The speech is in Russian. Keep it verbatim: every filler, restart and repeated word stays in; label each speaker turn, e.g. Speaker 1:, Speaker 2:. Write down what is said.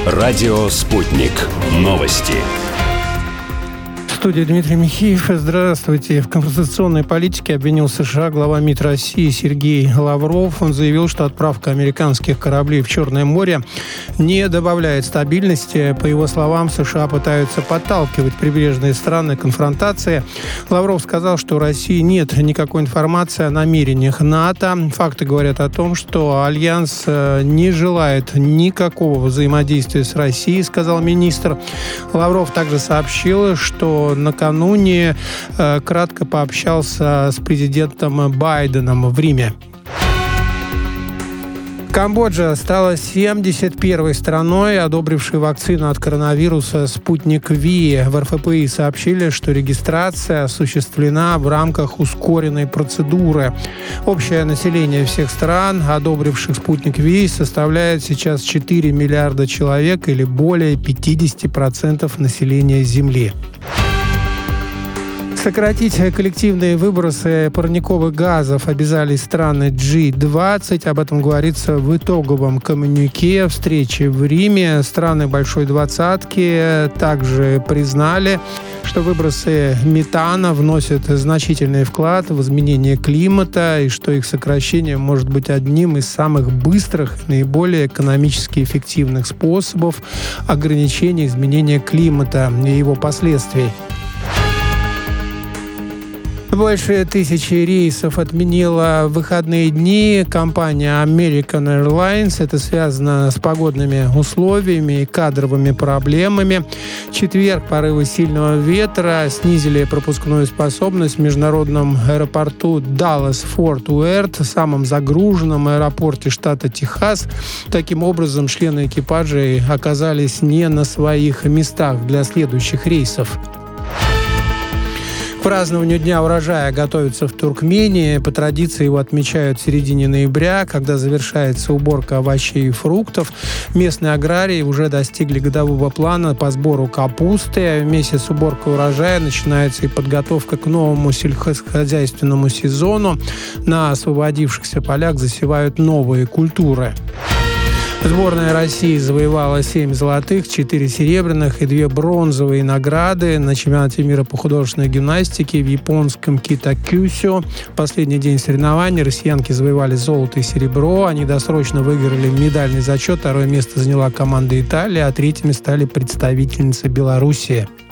Speaker 1: Радио «Спутник». Новости.
Speaker 2: В студии Дмитрий Михеев. Здравствуйте. В конфронтационной политике обвинил США глава МИД России Сергей Лавров. Он заявил, что отправка американских кораблей в Черное море не добавляет стабильности. По его словам, США пытаются подталкивать прибрежные страны к конфронтации. Лавров сказал, что у России нет никакой информации о намерениях НАТО. Факты говорят о том, что Альянс не желает никакого взаимодействия с Россией, сказал министр. Лавров также сообщил, что накануне э, кратко пообщался с президентом Байденом в Риме. Камбоджа стала семьдесят первой страной, одобрившей вакцину от коронавируса «Спутник Ви». В эр эф пэ и сообщили, что регистрация осуществлена в рамках ускоренной процедуры. Общее население всех стран, одобривших «Спутник Ви», составляет сейчас четыре миллиарда человек или более пятьдесят процентов населения Земли. Сократить коллективные выбросы парниковых газов обязали страны джи двадцать. Об этом говорится в итоговом коммюнике встречи в Риме. Страны Большой Двадцатки также признали, что выбросы метана вносят значительный вклад в изменение климата и что их сокращение может быть одним из самых быстрых и наиболее экономически эффективных способов ограничения изменения климата и его последствий. Больше тысячи рейсов отменила в выходные дни компания American Airlines. Это связано с погодными условиями и кадровыми проблемами. В четверг порывы сильного ветра снизили пропускную способность в международном аэропорту Даллас-Форт Уэрт, самом загруженном аэропорте штата Техас. Таким образом, члены экипажей оказались не на своих местах для следующих рейсов. К празднованию Дня урожая готовятся в Туркмении. По традиции его отмечают в середине ноября, когда завершается уборка овощей и фруктов. Местные аграрии уже достигли годового плана по сбору капусты. Вместе с уборкой урожая начинается и подготовка к новому сельскохозяйственному сезону. На освободившихся полях засевают новые культуры. Сборная России завоевала семь золотых, четыре серебряных и две бронзовые награды на чемпионате мира по художественной гимнастике в японском Китакюсю. Последний день соревнований россиянки завоевали золото и серебро. Они досрочно выиграли медальный зачет. Второе место заняла команда Италии, а третьими стали представительницы Белоруссии.